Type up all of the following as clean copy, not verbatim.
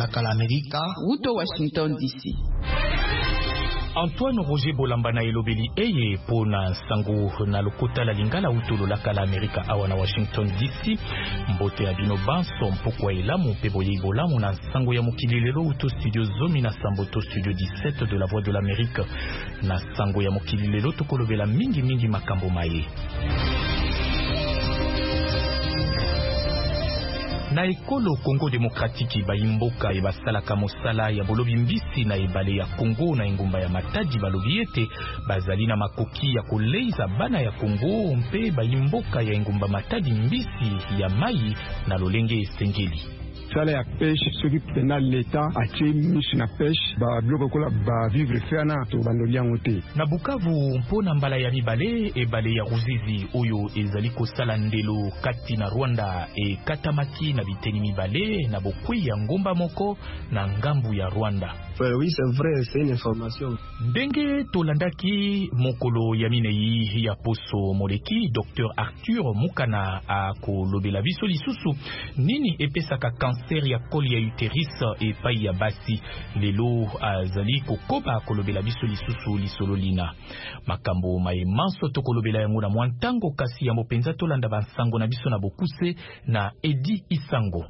Lakala Amerika, Uto Washington DC. Antoine Roger Bolamba na elobeli eye pona sango na lokota la lingala utolo Lakala Amerika awa na Washington DC. Mbote ya bino banso mpokwa elamu pebo ye bolamu na sango ya mokili lelo uto studio zomi na samboto studio 17 de la Voix de l'Amérique. Na sango ya mokili lelo tokolobela mingi makambo maye. Na ekolo Congo Demokratiki baimboka ebasalaka mosala ya bolobi mbisi na ebale ya Congo na engumba ya Matadi balobi ete bazali na makoki ya koleiza bana ya Congo mpe baimboka ya engumba Matadi mbisi ya mai na lolenge esengeli. Sala ya pêche ceux qui prennent l'état a tué miche na pêche ba bloko kola ba vivre fana to bandoli yango te. Na Bukavu mpona mbala ya mibale ebale ya Ruzizi oyo ezali kosala ndelo kati na Rwanda e katamaki na biteni mibale na bokwi ya ngomba moko na ngambu ya Rwanda. Oui, c'est vrai, c'est une information. Ndenge tolandaki mokolo ya minei ya poso moleki Dr Arthur Mukana a kolobela biso lisusu nini epesaka cancer ya col ya uterus epai ya basi lelo azali kokoba kolobela biso lisusu lisolo lina makambo maemanso tokolobela yango na mwantango kasi ya mopenza tolanda bansango na biso na bokuse na Edi Isango.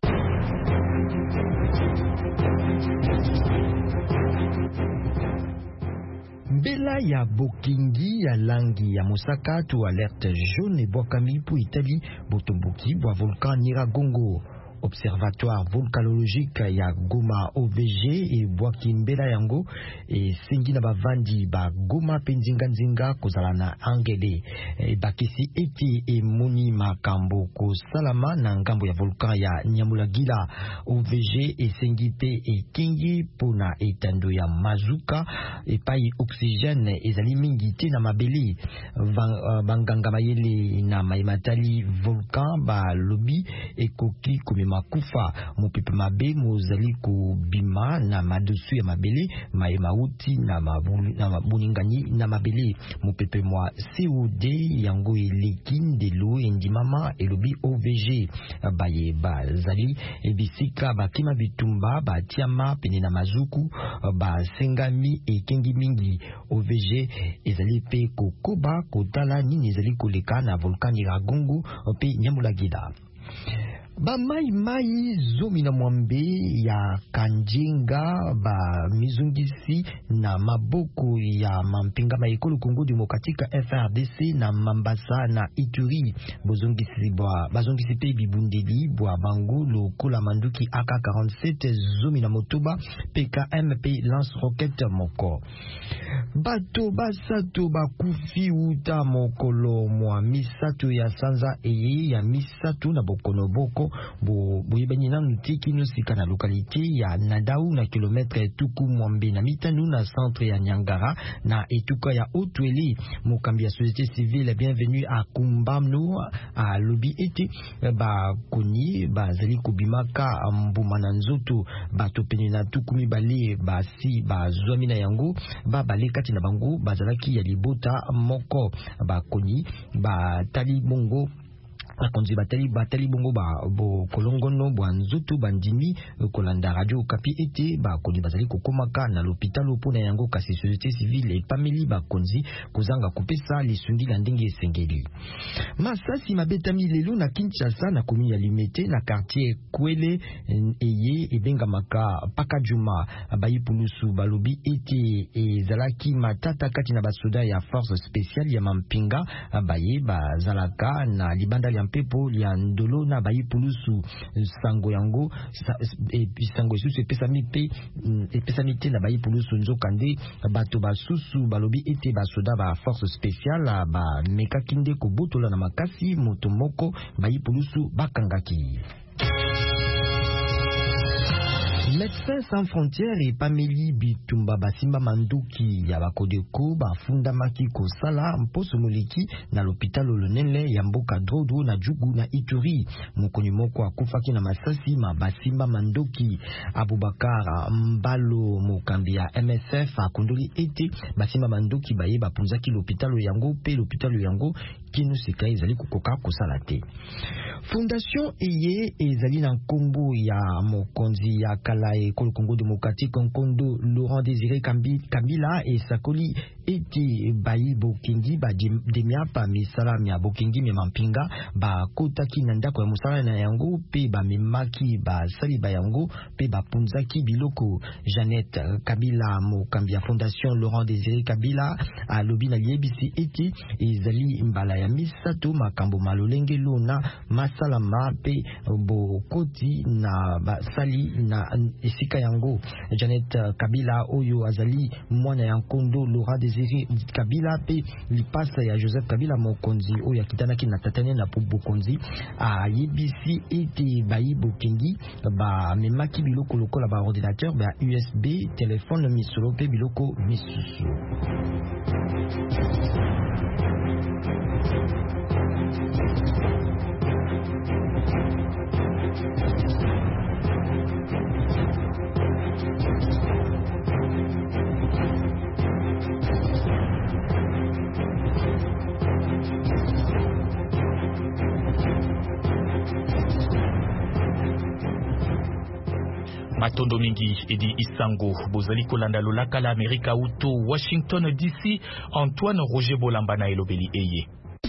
Mbela ya bokingi ya langi ya mosaka tu alerte jaune bwakami po Italie botomboki bwa volcan Nyiragongo. Observatoire volcanologique ya Goma OVG e bwaki mbela yango e sengi na bavandi ba Goma penzinga kozala na angele bakisi eti e moni makambo ko salama na ngambo ya volcan ya Nyamulagila. OVG e sengi pe e kingi pona etando ya mazuka e pai oxygène ezali mingi te na mabeli banganga mayele na maimatali volcan ba lobi ekoki komema kufa mopepe mabe mozali kobima na madosu ya mabele maye mauti na mabuningani na mabele mopepe mwa COD yango eleki ndelo endimama elobi OVG baye bazali ebisika bakima bitumba batiama pene na mazuku basengami ekengi mingi. OVG ezali pe kokoba kotala nini ezali koleka na volcan Nyiragongo pe Nyamulagila. Ba mai zomi na mwambe ya Kanjenga ba mizungisi na maboko ya mampinga ba ekolo Congo Demokratika FRDC na Mambasa na Ituri bazongisi pe bibundeli bwa bango lokola manduki AK-47 zomi na motoba PKM pe lance roquette moko. Bato basato bakufi uta mokolo mwa misato ya sanza eye ya misato na bokono boko boyebani nanu tiki nosika na lokalite ya Nadau na kilometre tuku mwambe na mitanu na centre ya Nyangara na etuka ya Otweli. Mokambi ya société civile bienvenue à Kumbamno a lobi ete ba koni ba zali kubimaka mbuma na nzoto bato pene na tuku mibale basi ba zwami na yango ba bale kati na bango bazalaki ya libota moko ba koni ba tali bongo akonzi batali bongo bo kolongono bwa nzutu bandimi kolanda radio kapi ete bakonzi bazali kokomaka na l'hôpital pona yango kasi société civile epameli bakonzi kozanga kopesa lisungi la ndenge esengeli. Masasi mabetami lelo na Kinshasa na komini ya Limete na quartier Kwele eye ebenga maka Pakajuma bayipulusu balobi ete ezalaki matata kati na basoda ya force spéciale ya mampinga baye bazalaka na libanda ya mpepo ya ndolo na bayipulusu sango yango sango susu epesami te na bayipulusu nzokande bato basusu balobi ete basoda ba force spéciale ba mekaki nde kobotola na makasi moto moko bayipulusu bakangaki. Médecins sans frontières et Pameli Bitumba basimba manduki ya bakodeko bafundamaki kosala mposo moleki na l'hôpital olonele ya mboka Drodo na Jugu na Ituri. Mokoni moko akufaki na masasi basimba manduki. Abubakar Mbalo mokambi ya MSF akondoli ete basimba manduki baye bapunzaki l'hôpital yango pe l'hôpital yango kino sika ezali kukoka kosala te. Fondation eye ezali na nkombo ya mokonzi ya kala ekolo Congo démocratique Nkondo Laurent Désiré Kabila esakoli ete bayi bokengi bademia pa misala mia bokengi me mampinga bakotaki na ndako ya mosala na yango pe bamemaki basali bayango pe bapunzaki biloko. Jeannette Kabila mokambi ya Fondation Laurent Désiré Kabila alobi na liebisi ete ezali mbala ya misato makambo malolenge lona masalama pe bokoti na basali na esika yango. Jeannette Kabila oyo azali mwana ya Nkondo Laurent Désiré Kabila pe lipasa ya Joseph Kabila mokonzi oyo akitanaki na tatane na bokonzi ayebisi ete bayi bokengi bamemaki biloko lokola ba ordinateur ba USB téléphone misolo pe biloko misusu. Matondo mingi edi isango bozali kolanda lolaka la Amerika uto Washington DC. Antoine Roger Bolamba na elobeli eye.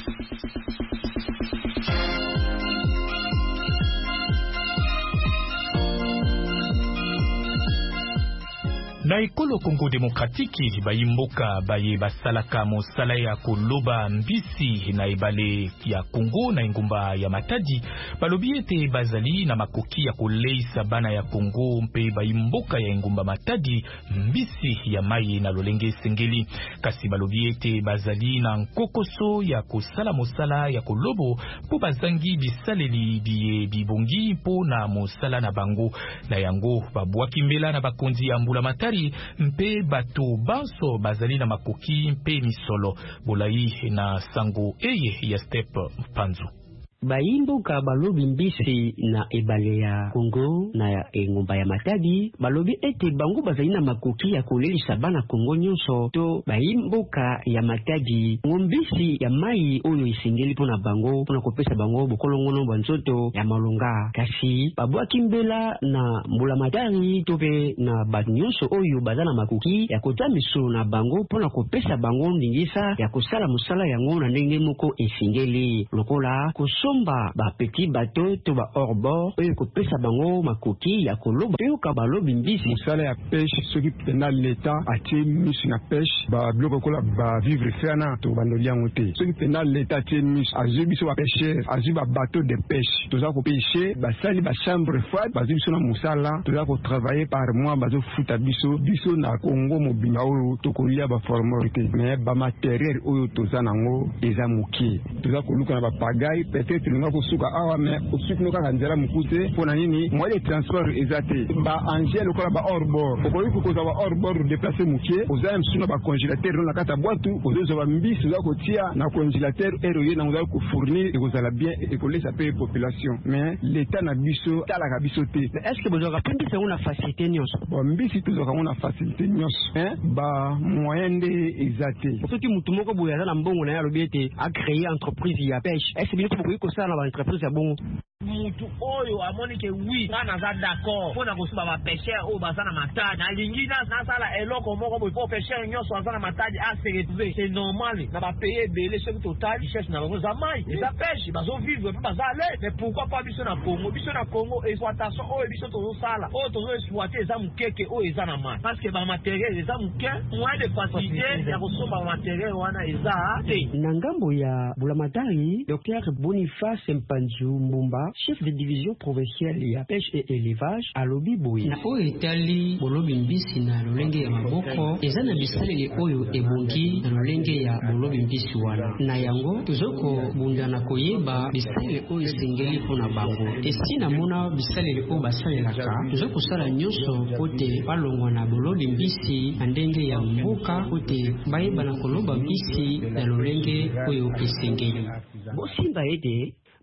Na ekolo Congo démocratique bayimboka baye basalaka mosala ya koloba mbisi na ebale ya Congo na ingumba ya Matadi balobi ete bazali na makoki ya koleisa bana ya Congo mpe bayimboka ya ingumba Matadi mbisi ya mai na lolenge sengeli. Kasi balobi ete bazali na nkokoso ya kosala mosala ya kolobo po bazangi bisaleli biye bibongi po na mosala na bango na yango babwaki mbela na bakonzi ya mbula Matari mpe bato banso bazali na makoki mpe misolo. Bolai na sango eye ya Step Panzu. Bayimboka balobi mbisi na ebale ya Congo na ya engumba ya Matadi balobi ete bango bazali na makoki ya kolelisa bana Congo nyonso to bayimboka ya Matadi ngombisi ya mai oyo isengeli pona bango pona kopesa bango bokolongono banzoto ya malonga. Kasi babwaki mbela na mbula Matadi tope na batu nyonso oyo bazana makoki ya kota misolo na bango pona kopesa bango ndingisa ya kosala musala yango na ndenge moko esengeli lokola somba ba petit bateau to ba hors bord oyo kopesa bango makoki ya koloba pe ka balobi mbisi musala ya pêche soki pena l'état atie misu na pêche ba biloko kola ba vivre fana to bandoli yango te soki pena l'état atie misu azwi biso ba pêcheur azwi ba bateau de pêche toza ko pêcher basali ba chambre froide bazwi biso na musala toza ko travailler par mois bazo futa biso na Congo mobimba oyo tokolia ba formalité mais ba matériel oyo toza nango eza mokie toza ko luka na ba pagaille peut-être nga ko suka awa mais osuki no kaka nzela mukute pona nini moyen de transport ezate ba angel ko ba hors bord okoyi ko za ba hors bord déplacer mukie oza msuna ba congélateur na kata boîte ozo ba mbisi za ko tia na congélateur eroye na nga ko fournir et kozala bien et ko laisser payer population mais l'état na biso tala ka biso te. Est-ce que bozo ka pindi se una facilité nyonso bon mbisi to ka una facilité nyonso ba moyen de ezate soki mutu moko boya na mbongo na ya lobiete a créer entreprise ya pêche est-ce que biloko boyi ko sala na ba entreprise ya bongo mutu oyo amoni ke oui kana za d'accord pona kosuba ba pêcheur o bazana matadi na lingi na sala eloko moko boy po pêcheur nyonso bazana matadi a se retrouver c'est normal na ba payer belé ce total cherche na bango za mai za pêche bazo vivre pe bazale mais pourquoi pas biso na Congo exploitation o biso to sala o to exploiter za mukeke o eza na mai parce que ba matériel eza muke moyen de facilité ya kosuba matériel wana eza te na ngambo ya Bulamatari. Dr Boniface Mpanzu Mbumba, chef de division provinciale ya pêche et élevage à lobi boye na oyo etali bolobi mbisi na lolenge ya maboko eza na bisaleli oyo ebongi na lolenge ya bolobi mbisi wana na yango tozoko bunda na koyeba bisaleli oyo esengeli mpona bango esi namona bisaleli oyo basalelaka tozokosala nyonso kote balongwa na bolobi mbisi na ndenge ya mboka kote bayeba na koloba mbisi na lolenge oyo esengeli bosimba ete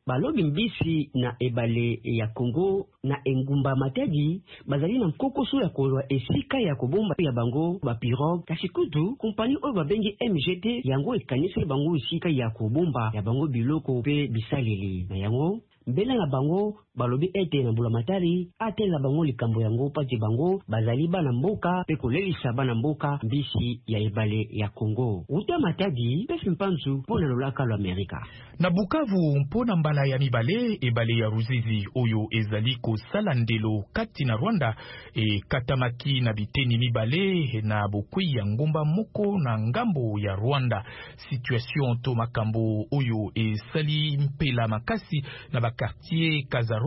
balobi mbisi na ebale ya Congo na engumba Matadi bazali na mkokoso ya kolwa esika ya kobomba ya bango ba pirogue kasi kutu kompani oyo babengi MGT yango ekanisi bango esika ya kobomba ya bango biloko pe bisaleli na yango mbela na bango balobi ete na mbula Matadi atela bango likambo yango pati bango bazali bana mboka pe kolelisa bana mboka mbisi ya ebale ya Congo uta Matadi pe mpanzu pona lolaka lo Amerika na Bukavu mpona mbala ya mibale ebale ya Ruzizi oyo ezali kosala ndelo kati na Rwanda katamaki na biteni mibale na bokwi ya ngomba moko na ngambo ya Rwanda situation to makambo oyo esali mpela makasi na bakartier Kazaro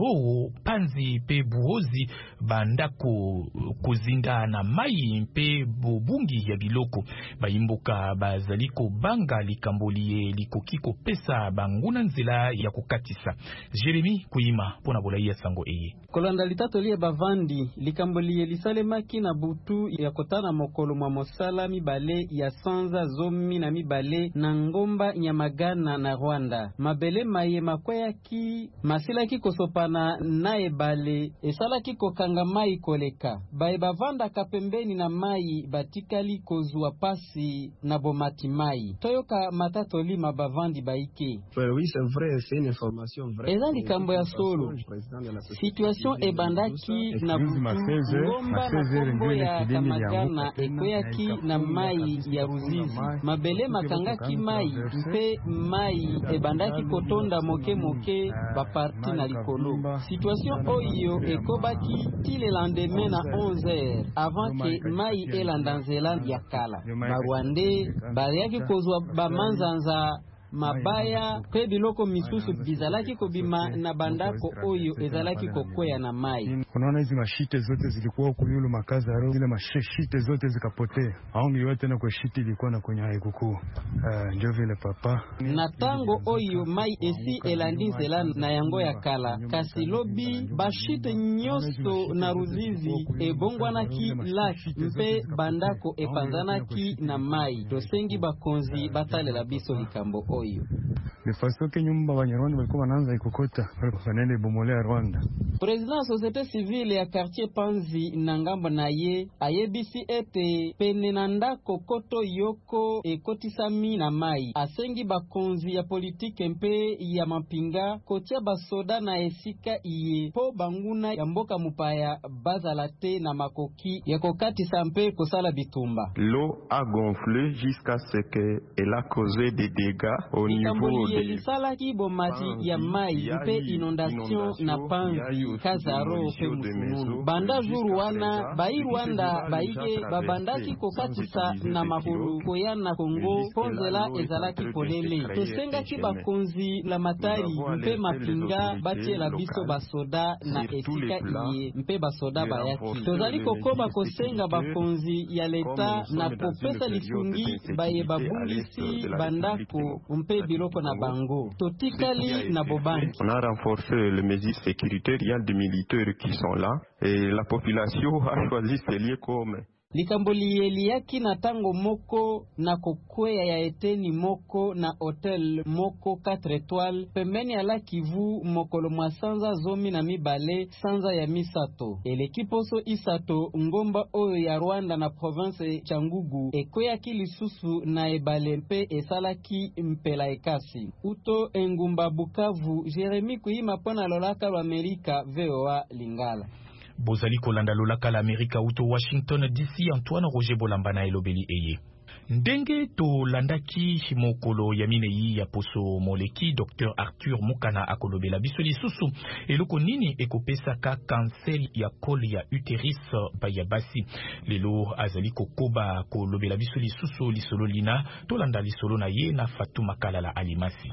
Panzi pe Buhozi bandako kozinda na mai mpe bobungi ya biloko bayimboka bazali kobanga likamboli likoki kopesa banguna nzela ya kokatisa. Jeremy Kuyima pona bolai ya sango eye kolanda litato liye bavandi likamboli lisalemaki na butu ya kotana mokolo mwa mosala mibale ya sanza zomi na mibale na ngomba Nyamagana na Rwanda mabele maye makweyaki masilaki kosopana na ebale esalaki kokanga mai koleka bae bavanda kapembeni na mai batikali kozua pasi na bomati mai toyoka matato lima bavandi baike. Oui, c'est vrai, c'est une information vraie. Eza likambo ya solo situation ebandaki na butu ngomba na kombo ya Kamagana ekweyaki na mai ya Ruzizi mabele makangaki mai mpe mai ebandaki kotonda moke moke baparti na likolo situation oyo ekobaki ti le lendemain na 11h avant que mai elanda nzela ya kala barwande bariaki kozwa bamanzanza mabaya pe biloko misusu bizalaki kobima na bandako oyo ezalaki kokwea na mai. Unaona hizi mashite zote zilikuwa kuyulu makaza ro zile mashite zote zikapotea. Haongi yote na kwa shite ilikuwa na kwenye haikuku. Ndio vile papa. Na tango oyo mai esi elandinzela na yango ya kala kasi lobi bashite nyoso na Ruzizi ebongwanaki laki mpe bandako epanzanaki na mai. Tosengi bakonzi batalela biso likambo oyo. Nifasoke nyumba Banyarwanda walikuwa wanaanza ikokota wanaende bomolea Rwanda. President société civile ya quartier Panzi na ngambo na ye ayebisi ete pene na ndako koto yoko ekotisami na mai asengi bakonzi ya politike mpe ya mapinga kotia basoda na esika iye po banguna ya mboka mupaya bazala te na makoki ya kokatisa mpe kosala bitumba. L'eau a gonflé jusqu'à ce qu'elle a causé des dégâts au niveau des salaki bomati ya mai mpe inondation na Panzi Kazaro pe Musununu banda juru wana bai Rwanda baike babandaki kokatisa na mahulu koya na Kongo ponzela ezalaki polele tosengaki bakonzi la matari mpe mapinga batie la biso basoda na esika iye mpe basoda bayaki tozali kokoba kosenga bakonzi ya leta na kopesa lifungi baye babungisi bandako mpe biloko na bango totikali na bobanki. On a renforcé les mesures sécuritaires, il y a des militaires qui sont là et la population a choisi ces lieux comme likamboli eliaki na tango moko na kokwea ya eteni moko na hotel moko 4 étoiles pembeni ya la Kivu mokolo mwa sanza zomi na mibale sanza ya misato elekiposo isato ngomba oyo ya Rwanda na province Changugu ekweyaki lisusu na ebale mpe esalaki mpela ekasi uto engumba Bukavu Jeremy Kuyima pona lolaka wa Amerika VOA Lingala. Bozali kolanda lolaka la Amerika uto Washington DC Antoine Roger Bolambana elobeli eye. Ndenge to landaki mokolo ya minei ya poso moleki Dr. Arthur Mukana akolobela biso lisusu eloko nini ekopesaka cancer ya col ya uterus pa ya basi lelo azali kokoba kolobela biso lisusu lisolo lina to landa lisolo na ye na Fatuma Kalala Alimasi.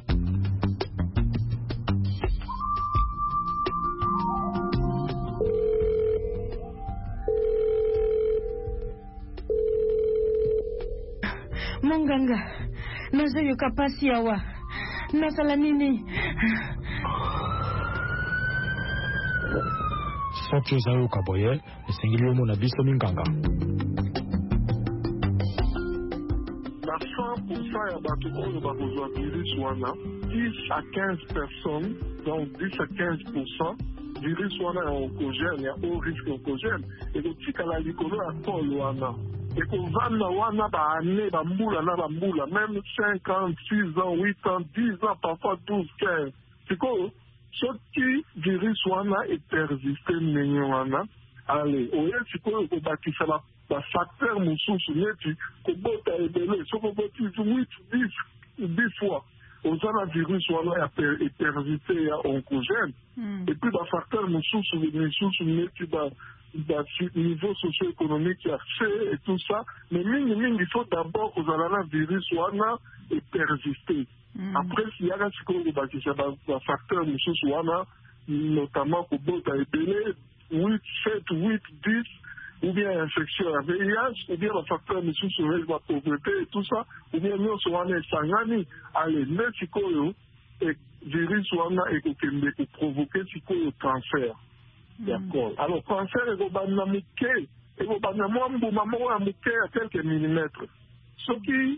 Monganga, nazoyo kapasi yawa. Nasala nini? Soki ozayo kaboye, esengeli omo na biso minganga. ba 100% ya bato oyo bakozwa virus wana 10 à 15 personnes, donc 10 à 15% virus wana ya oncogène ya haut risque oncogène ekotikala likolo ya col wana ekovanda wana baane bambula na bambula même 5 ans, 6 ans, 8 ans, 10 ans, parfois 12, 15. Sikoyo soki virus wana epersiste ndenge wana ale oye sikoyo kobakisa bafacteur mosusu neti kobota ebele soki oboti 8, 10 fois oza na virus wana ya epersiste ya oncogène et puis bafacteur mosusu neti niveau socio-économique ya fait et tout ça, mais mingi il faut d'abord kozala na virus wana et persister. Après s'il y a sikoyo bakisa ba facteur mosusu wana notamment kobota ebele 8, 7, 8, 10 ou bien infection ya VIH ou bien ba facteur mosusu la pauvreté et tout ça ou bien nyonso wana esangani ale nde sikoyo virus wana ekokende koprovoke sikoyo cancer. D'accord. Alors, cancer ekobanda moke, ekobanda mwa mbuma moko ya moke ya quelques millimètres. Soki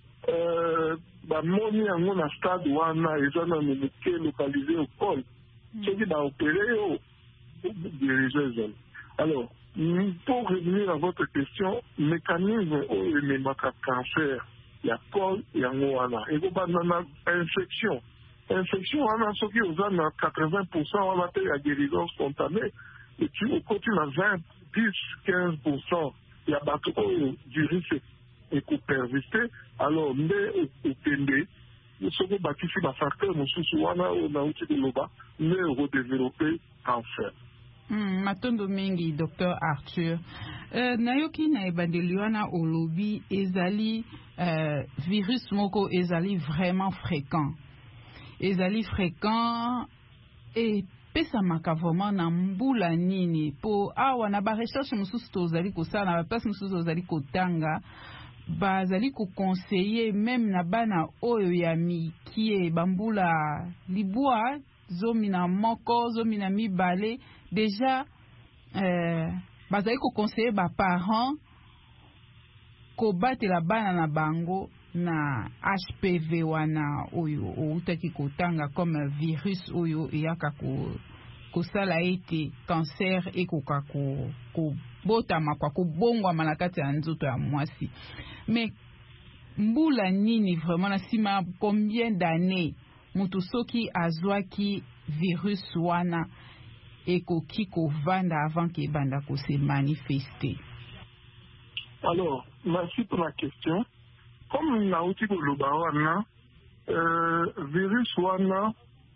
bamoni yango na stade wana eza na moke localisé au col. Soki baopéré yo dirige ezali. Alors, pour revenir à votre question, mécanisme oyo ememaka cancer ya col yango wana ekobanda na infection. Infection wana soki oza na 80% wana te ya guérison spontanée et puis au côté na 20, 10, 15% ya bato oyo virus ekopersiste alors nde okende soki bakisi bafacteur mosusu wana oyo nauti koloba nde ekodevelope cancer. Matondo mingi Dr Arthur nayoki na ebandeli wana olobi ezali virus moko ezali vraiment fréquent et pesamaka vraiment na mbula nini po awa na ba recherche mosusu tozali kosala na ba place mosusu tozali kotanga bazali koconseiller même na bana oyo ya mikie bambula libwa zomi na moko zomi na mibale déjà bazali koconseiller ba parents kobatela bana na bango na HPV wana oyo outaki kotanga comme virus oyo eyaka kosala ete cancer ekoka kobotama kwa kobongwama na kati ya nzoto ya mwasi. Mais mbula nini vraiment na sima combien d'années mutu soki azwaki virus wana ekoki kovanda avant ke banda ko se manifester? Alors, merci pour la question. Comme nauti koloba wana virus wana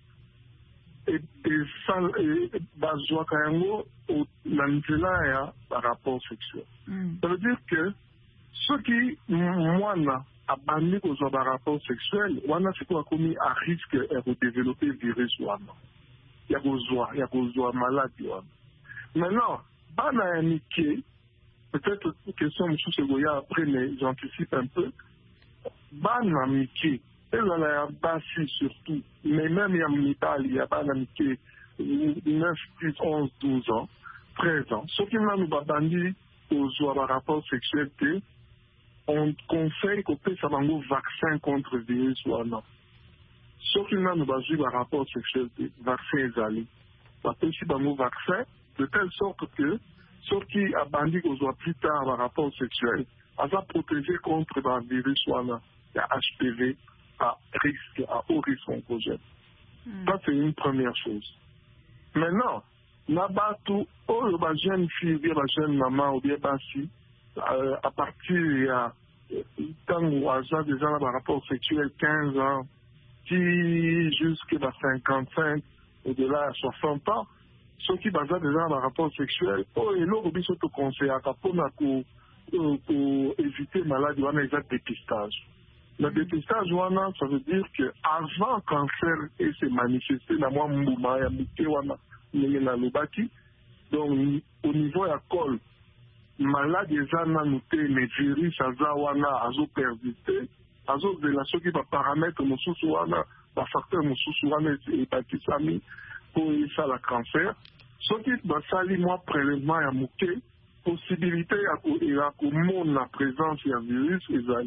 bazwaka yango na nzela ya rapport sexuel. Ça veut dire que soki mwana abandi kozwa rapport sexuel wana sikoyo akomi à risque ya kodévelopper virus wana ya kozwa maladie wana. Maintenant bana ya mike, peut-être question mosusu egoya après mais j'anticipe un peu. Bana mike ezala ya basi surtout mais même ya mibali ya bana mike 9, 10, 11, 12 ans 13 ans soki nanu babandi kozwa rapport sexuel te on conseille kopesa bango vaccin contre virus wana. Soki nanu bazwi rapport sexuel te vaccin ezali bapesi bango vaccin de telle sorte que soki abandi kozwa plus tard rapport sexuel aza protégé contre virus wana ya HPV à haut risque oncogène. Ça, c'est une première chose. Maintenant, nabatu, ou ba jeune fille, ou bien ba jeune maman, ou bien basi, à partir tant ou à ça, déjà, un rapport sexuel 15 ans, qui jusqu'à 55, au-delà à 60 ans, ceux qui basent déjà un rapport sexuel, et l'autre, ils sont conseillés à pour éviter maladie, on a déjà dépistage. Le dépistage, ça veut dire que avant cancer et se manifester, la moi mbouma ya mike wana na lobaki, donc au niveau ya col, maladie zana noté les virus aza wana azo persister, azo de la ceux qui va paramètre mosusu wana, ba facteur mosusu wana epatisami pour ça la cancer. Ceux qui va sali moi prélèvement ya muke, possibilité ya ko la présence ya virus ezali.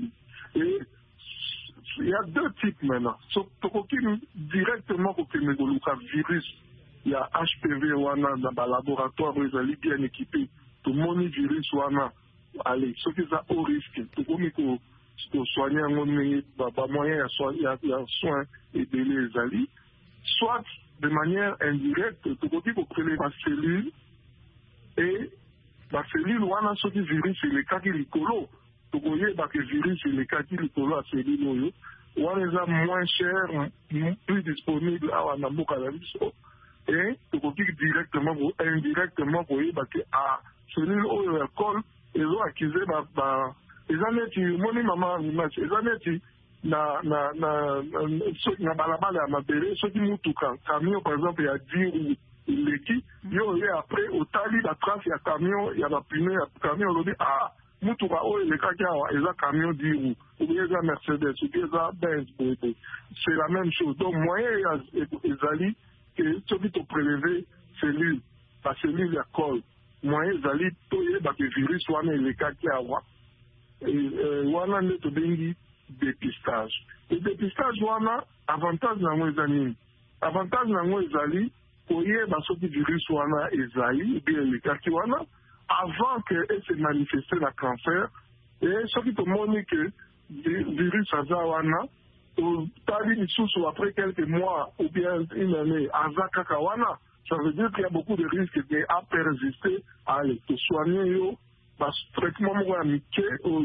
Et il y a deux types maintenant. Tokoki directement pour que le virus, il y a HPV wana dans le laboratoire, ils sont bien équipés. Tout le monde virus wana, allez, ce qui est au risque, tout le monde pour soigner un moyen, il y a soin et délai les alliés. Soit de manière indirecte, tout le monde pour créer la cellule et la cellule wana ce qui virus c'est le cas qui licolo. Tout le monde que virus c'est le cas qui licolo à cellule wana est moins cher, plus disponible à Namboka et tout le monde directement ou indirectement pour y que à cellule où il colle ils ont accusé ils en est moni maman image ils en est na balabala ma béré ceux qui mutuka camion par exemple il y a 10 l'équipe yo et après au tali la trace il y a camion il y a la pneu camion on dit ah mutuka oh le cas il y a camion 10 roues ou bien il y a Mercedes ou bien il y a Benz c'est la même chose donc moyen il y a que ceux qui te prélevé cellule la cellule ya colle moyen zali toye ba que virus wana le cas qui a wana ne to bengi dépistage et dépistage wana avantage na ngo ezali avantage na ngo ezali koye ba so virus wana ezali bien le cas qui wana avant que elle se manifeste la cancer et ce qui te montre que virus aza wana tali sous après quelques mois ou bien une année azaka kawana. Ça veut dire qu'il y a beaucoup de risques à persister, à aller te soigner, traitement amiqué,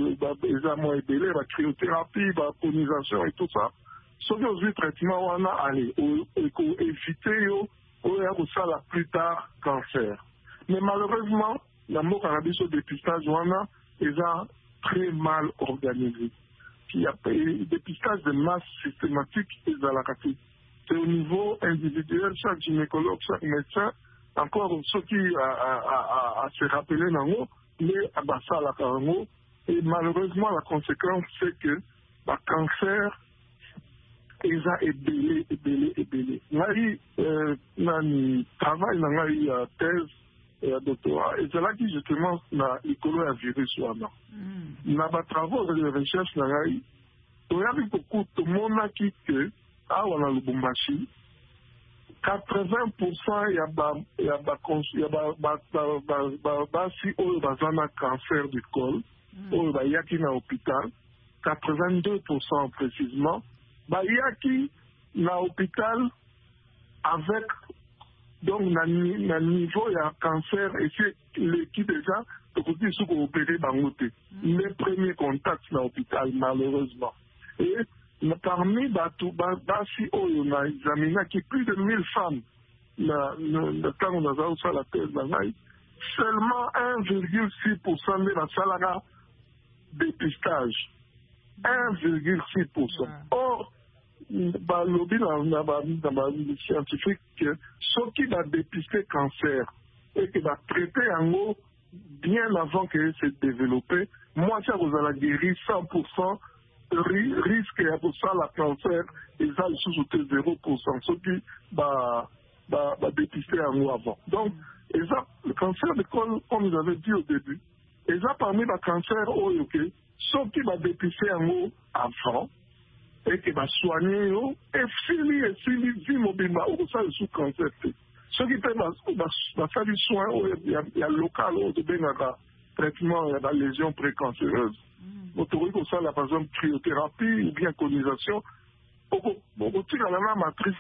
la cryothérapie, la colonisation et tout ça. Ce qui est traitement, on a allé, éviter, ça la plus tard, cancer. Mais malheureusement, la mort cannabis au dépistage, on a, ils ont très mal organisé. Il y a des dépistages de masse systématique, ils ont la catégorie. C'est au niveau individuel, chaque gynécologue, chaque médecin, encore ceux qui a se rappeler nango, mais à basa la karango, et malheureusement la conséquence c'est que le cancer ils a ébélé. Nari nani travail nani thèse et doctorat, et c'est là qui justement na écolo à virus wana. Na ba travaux de recherche nani, il y a beaucoup de monde qui que ah, on a le Lubumbashi, 80% il y a si on a cancer du col, on va y a hôpital, 82% précisément, il y a qui na hôpital avec donc na niveau il y a cancer et c'est l'équipe déjà de côté sous opérer bangoté. Les premiers contacts na hôpital malheureusement. Et parmi Basi on a examiné qui plus de 1000 femmes quand on a fait la thèse seulement 1,6% de la salaire dépistage 1,6%. Or lobby dans les scientifiques ceux qui va dépister cancer et qui va traiter en haut bien avant que c'est développé, moi ça vous allez guérir 100%. Risque pour ça la cancer et ça le sous-outé 0%, ce qui va dépister en nous avant. Donc, le cancer de col, comme vous avez dit au début, et ça parmi les cancers, ce qui va dépister en nous avant et qui va soigner, et si mobile, ou ça le sous-cancer. Ce qui peut faire du soin, il y a local, il y a traitement, il y a des lésions précancéreuses. Autorique ça, par exemple, cryothérapie ou bien colonisation. Beaucoup dans la même matrice,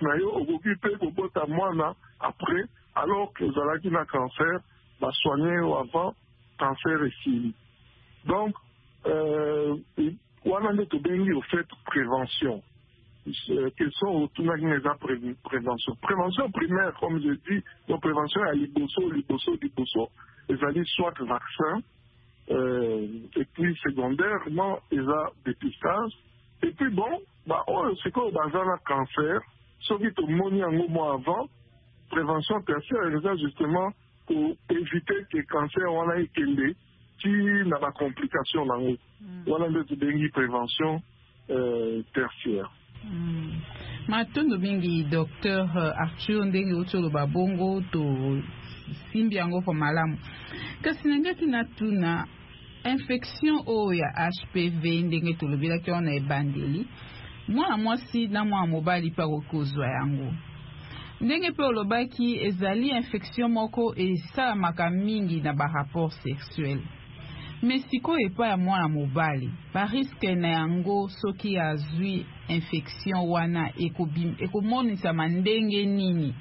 après, alors que vous avez un cancer, va soigner avant cancer et fini. Donc, on a au fait prévention. Quelles sont les préventions? Prévention primaire, comme je dis, la prévention à liboso, ils allaient soit vaccin. Et puis secondairement, ils ont dépistage. Et puis bon, c'est quoi le cancer, ce qui est moni un moment avant, prévention tertiaire, c'est justement pour éviter que le cancer on a été qui n'a pas de complications dans le voilà une prévention tertiaire. Matondo mingi docteur Arthur ndenge utolo babongo to simbi yango po malamu kasi nangaki natuna infection oya HPV ndenge tolobela ki ona ebandeli mwana mwasi na mwana mobali pa kokozwa yango ndenge pe olobaki ezali infection moko esalamaka mingi na ba rapport sexuel mais sikoyo epa ya mwana mobali ba risque na yango soki azwi infection wana ekomonisama ndenge nini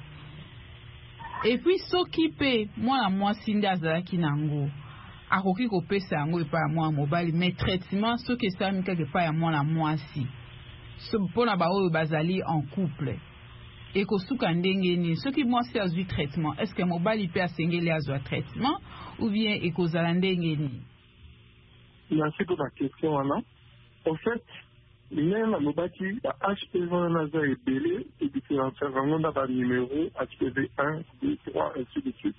et puis soki pe mwana mwasi nde azalaki nango akoki kopesa yango epa ya mwana mobali mais traitement soki esalami kaka epa ya mwana mwasi mpona baoyo bazali en couple ekosuka ndenge nini soki mwasi azwi traitement est-ce que mobali pe asengeli azwa traitement ou bien ekozala ndenge nini? Merci pour la question wana. En fait ndenge na lobaki ba HPV wana za ebele et différencier yango na ba numéro HPV 1, 2, 3 ainsi de suite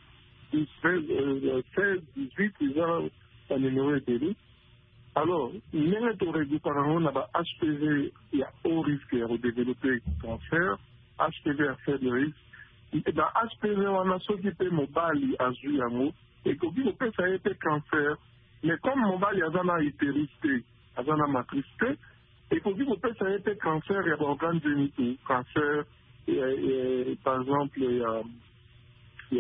16, 18 eza ba numéro ebele. Alors, ndenge toreduka yango na ba HPV ya haut risque ya redévelopper cancer, HPV à faible risque. Ba HPV wana soki pe mobali azwi yango ekoki kopesa ye pe cancer, mais comme mobali aza na utérus te, aza na matrice te, ekoki kopesa ye pe cancer ya baorgane génitaux, cancer par exemple il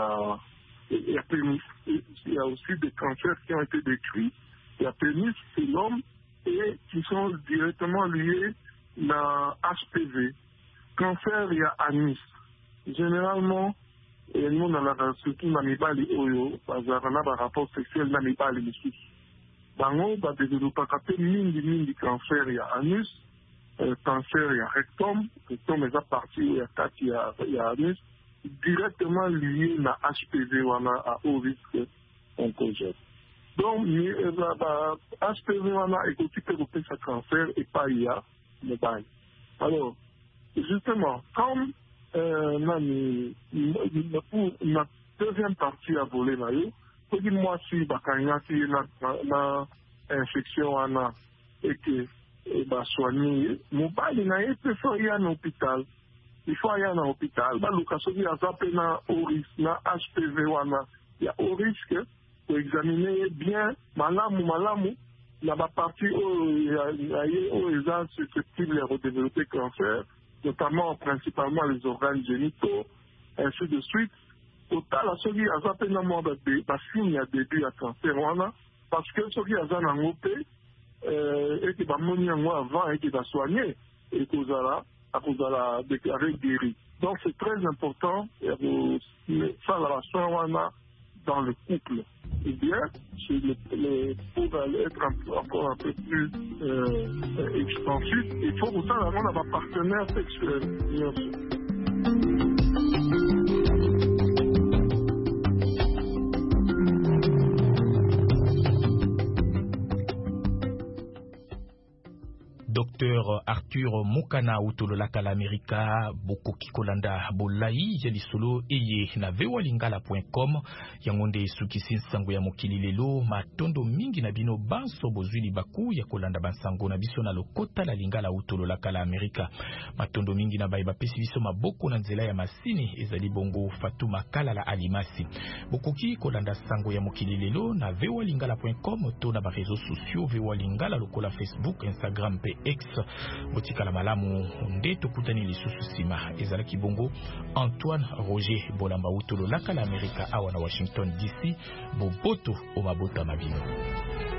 y a pénis, il y a aussi des cancers qui ont été décrits. Il y a pénis, c'est l'homme, et qui sont directement liés à HPV. Cancer, il y a anus. Généralement, nous, surtout dans les balles, on a un rapport sexuel dans les balles. Dans va développer mini cancer, il y a anus, cancer, il y a rectum est à partir, il y a anus, directement lié à HPV ou à haut risque oncogène. Donc, HPV est occupé de ce cancer et pas IA mobile. Alors, justement, comme la deuxième partie à voler, pour dire moi si la infection et que soigner, mobile, il faut aller à l'hôpital. Il faut aller à l'hôpital. Il y a au risque, HPV, il y a au risque. Pour examiner bien malamu la partie où il y a susceptibles de redévelopper cancer, notamment principalement les organes génitaux, ainsi de suite. Total, ce qui a zappé dans le signe à début à cancer, parce que ce qui a zappé dans le et qui va mourir avant et qui va soigner, et qui va déclarer guéri. Donc c'est très important, ça la soin dans le couple. Eh bien, pour être encore un peu plus extensif, il faut aussi avoir un partenaire sexuel, bien sûr. Docteur Arthur Mukana utololaka l'Amerika Bokoki Kolanda Bolai Jelisolo eye na vewalingala.com yangonde sukisi sango ya mokili lelo matondo mingi na bino banso bozwili baku ya kolanda bansango na biso na lokota la lingala utololaka l'Amerika matondo mingi na bai bapesi biso maboko na nzela ya masini ezali bongo Fatuma Kala la Alimasi Bokoki Kolanda sango ya mokili lelo na vewalingala.com to na ba réseaux sociaux vewalingala lokola Facebook, Instagram pe X botikala malamu nde tokutani lisusu sima ezalaki bongo Antoine Roger Bolamba utolo laka la Amerika awa na Washington DC boboto o mabota mabino.